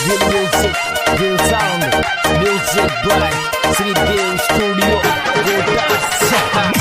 Real music, real sound, music by Sri Dev Studio, Godas.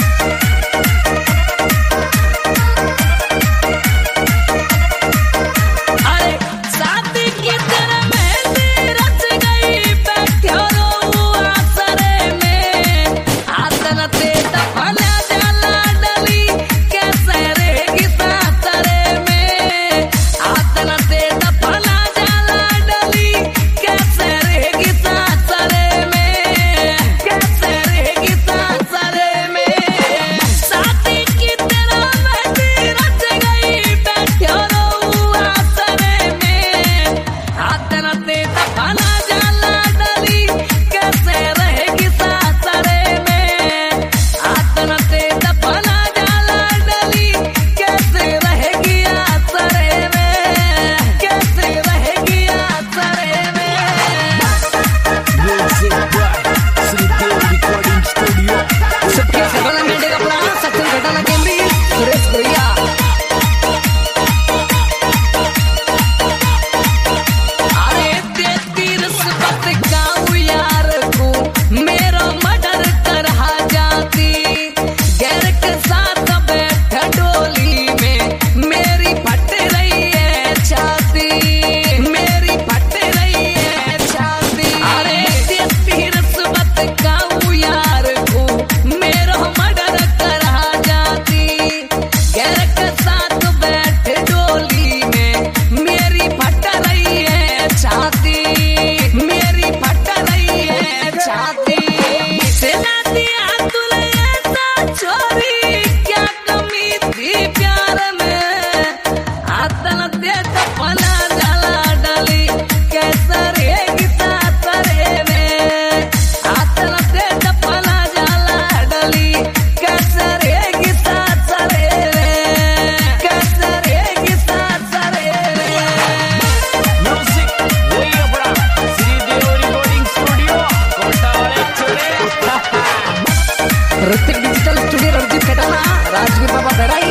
Hrithik digital studio Ranjeet Khatana Rajveer बाबा बेड़ाई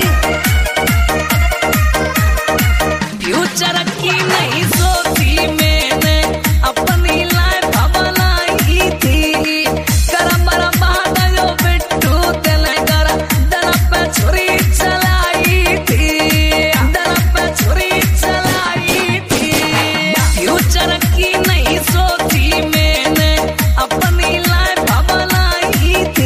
future की नहीं सोची मैंने अपनी लाइफ बनाई थी करम बादलो बिट्टू तेले कर दर पे छुरी चलाई थी दर पे छुरी चलाई थी फ्यूचर की नहीं सोची मैंने अपनी लाइफ बनाई थी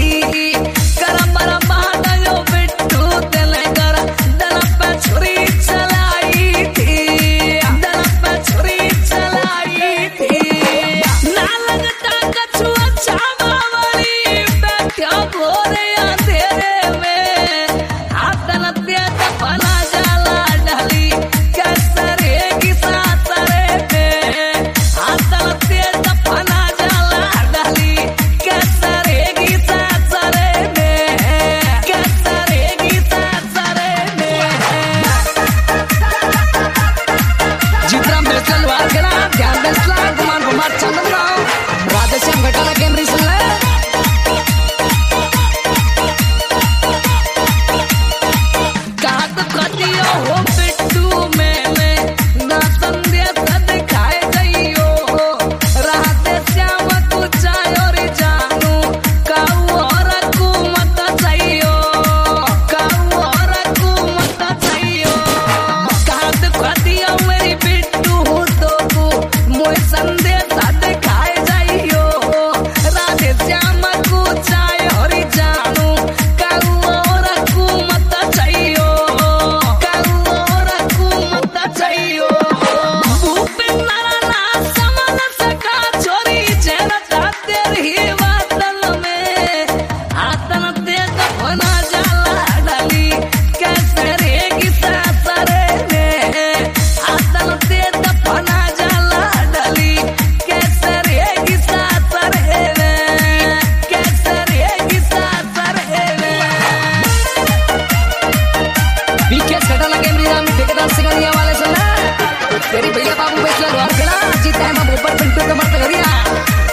तेरी भैया बाबू बेचला द्वार खड़ा जीता है मैं ऊपर पिंटू कमर पे घरिया